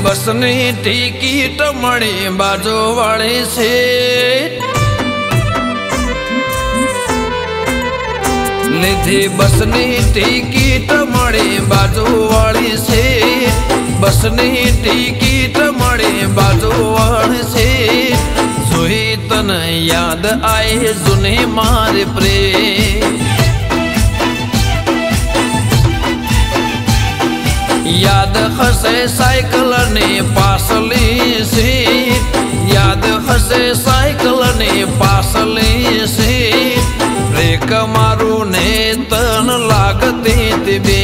बसनी टिकिट मळी बाजूवाળી सीट લીધી બસની ટિકિટ મળી બાજુવાળી सीट बसनी टिकिट मळी बाजूवाળી सीट જોઈ તને યાદ આય જૂની મારી પ્રેમ याद हसे साइकिल ने पासली सीट याद हसे साइकिल ने पासली सीट ब्रेक मारू ने तन लागती तिबे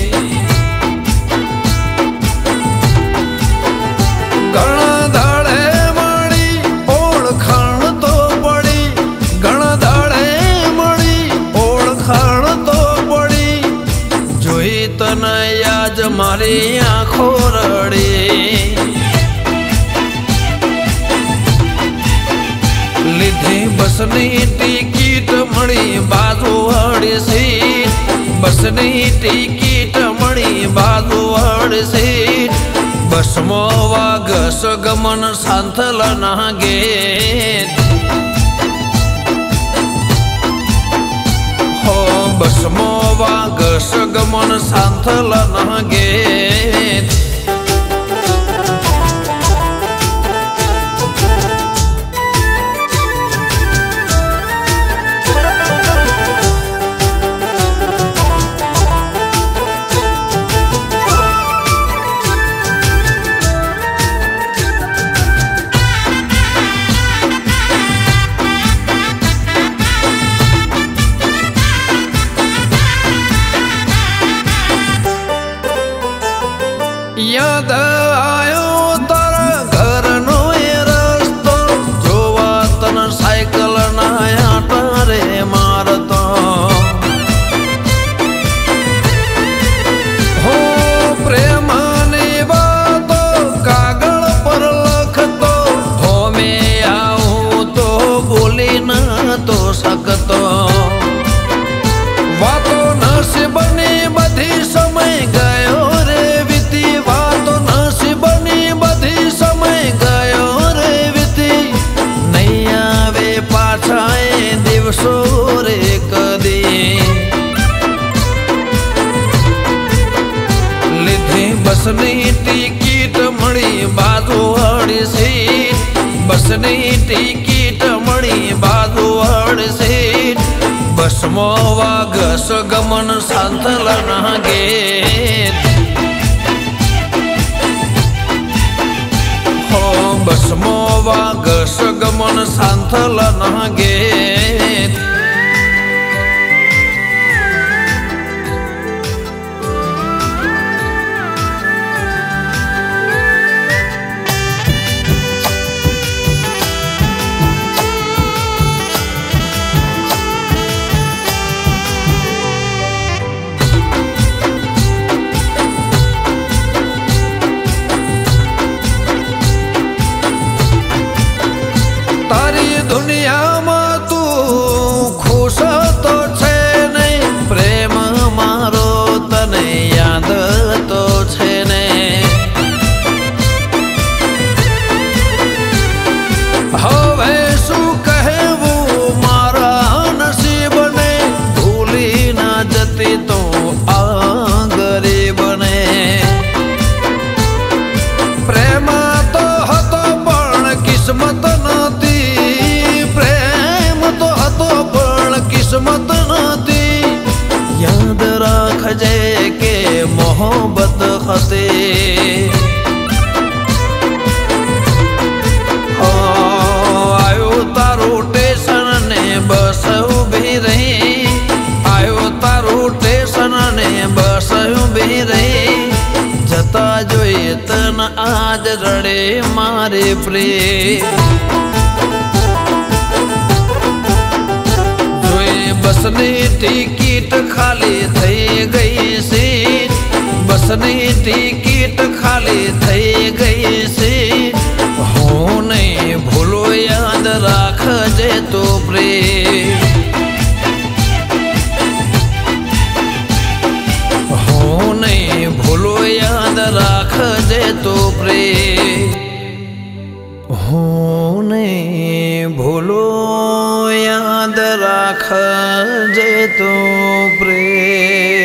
घणा दाड़े मळी ओळखाण तो पड़ी घणा दाड़े मळी ओळखाण तो पड़ी जोई तने आज मारी आँखों रड़ी લીધી બસની ટિકિટ મળી બાજુવાળી सीट बसनी टिकिट मळी बाजूवाળી सीट बसमो वागस गमन सांथल ना गेट हो बसमो वागस गमन सांथल ना गेट याद आयो तारा घर नो ये रस्तो जोवा तन साइकिल ना आटारे मारतो हो प्रेम ने बातो कागल पर लखतो हो मैं आऊं तो बोली ना तो सकतो वातो नसीब ने बधी समय गयो सोरे कदी લીધી बसनी टिकिट मळी बाजूवाળી सीट बसनी टिकिट मळी बाजूवाળી सीट बसमो वागस गमन सांथल ना गेट हो बसमो वागस गमन सांथल ना गेट तारी दुनिया में तू खुश तो छे नहीं प्रेम मारो तने याद तो छे नहीं हवे शू कहेवू मारा नसीब ने भूली ना जती तो आ गरीब ने प्रेम तो हतो पण किस्मत नती किस्मत नती याद राखजे के मोहब्बत खते आयो तारू टेशन ने बस उभी रही आयो तारू टेशन ने बस उभी रही जता जोई तन आज रड़े मारे प्रेम बसनी टिकिट खाली थई गई सीट बसनी टिकिट खाली थई गई सीट हो नहीं भूलो याद राखजे तो प्रेम हो नहीं भूलो याद राखजे तो प्रेम होने भूलो याद राखजे तो प्रेम।